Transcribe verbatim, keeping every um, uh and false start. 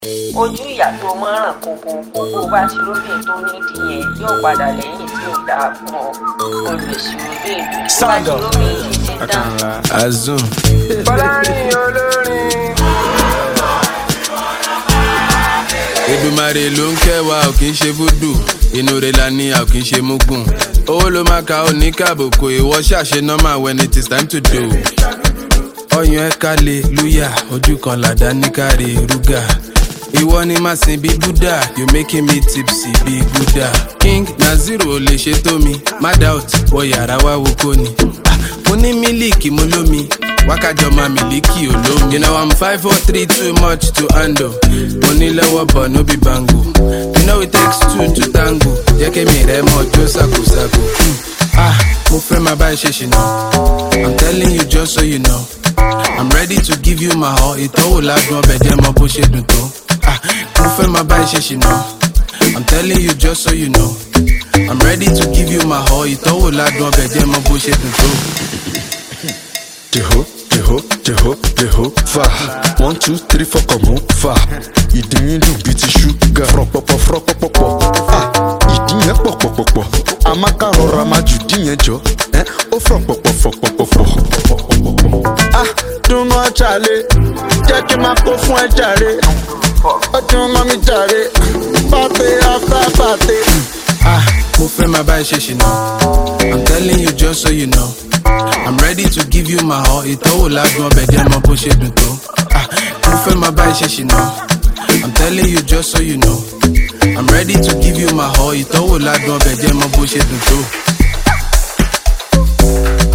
ojú ìyá tó mọ́ràn kókó kókó bá ti lóbìn tó nídìí yẹn yóò padà lẹ́yìn tí ó dáa fún ọ olùsìnwó bí èdè tó bá ti lóbìn yìí ti dán. Azun. Bọ́lárin olórin. Èdùmàrè ló ń kẹwàá ò kì í ṣe fúdù inú rẹ̀ la ní a ò kì í ṣe mugun owó ló máa ka ó ní kàbùkù ìwọ ṣàṣe normal when it is time to do. Ọyàn ẹ̀ka lè lúyà ojú kan làdá ní káre rúgà ìwọ ni màá sin bí Buddha you making me tipsy bí Buddha. King Naziru ò lè ṣe tó mi má doubt wọ yàrá wá wo kó ni mo ní mílíkì mo lómi wákàjọ máa mílíkì olómi. You know I'm five four three too much to handle mo ní lọ́wọ́ bọ̀ no be bango you know it takes two to tango jẹ́ kí mi rẹ̀ mọ́ ọjọ́ ṣàkóṣàkó. Ah, mo fẹ́ máa bá ẹ ṣe ṣìnà I'm telling you just so you know I'm ready to give you my all ìtọ́wò ládùn ọbẹ̀ jẹ́ mọ bó ṣe dùn tó. Ah, mo fẹ́ máa bá ẹ ṣe ṣìnà I'm telling you just so you know I'm ready to give you my all ìtọ́wò ládùn ọbẹ̀ jẹ́ mọ bó ṣe dùn tó. Jeho, jeho, jeho, jeho, va. One, two, three, four, come on, va. Ìdí yín dùn bíi ti ṣúgà. Fọ̀pọ̀pọ̀ fọ̀pọ̀pọ̀. Ah, ìdí yẹn pọ̀pọ̀pọ̀pọ̀. Àmàkà rọra máa jù dí yẹn jọ. Ẹ́ ó fọ̀pọ̀pọ̀ fọ̀pọ̀pọ̀. Ah, dùn mọ́ jàre. Jẹ́ kí n máa kó fún ẹ jàre. Ó dùn mọ́ mi jàre. Pàtẹ after pàtẹ. Ah, mo fẹ́ máa bá ẹ ṣe ṣìnà I'm telling you just so you know I'm ready to give you my all ìtọ́wò ládùn ọbẹ̀ jẹ́ mọ bó ṣe dùn tó. Ah, mo fẹ́ máa bá ẹ ṣe ṣìnà I'm telling you just so you know I'm ready to give you my all ìtọ́wò ládùn ọbẹ̀ jẹ́ mọ bó ṣe dùn tó.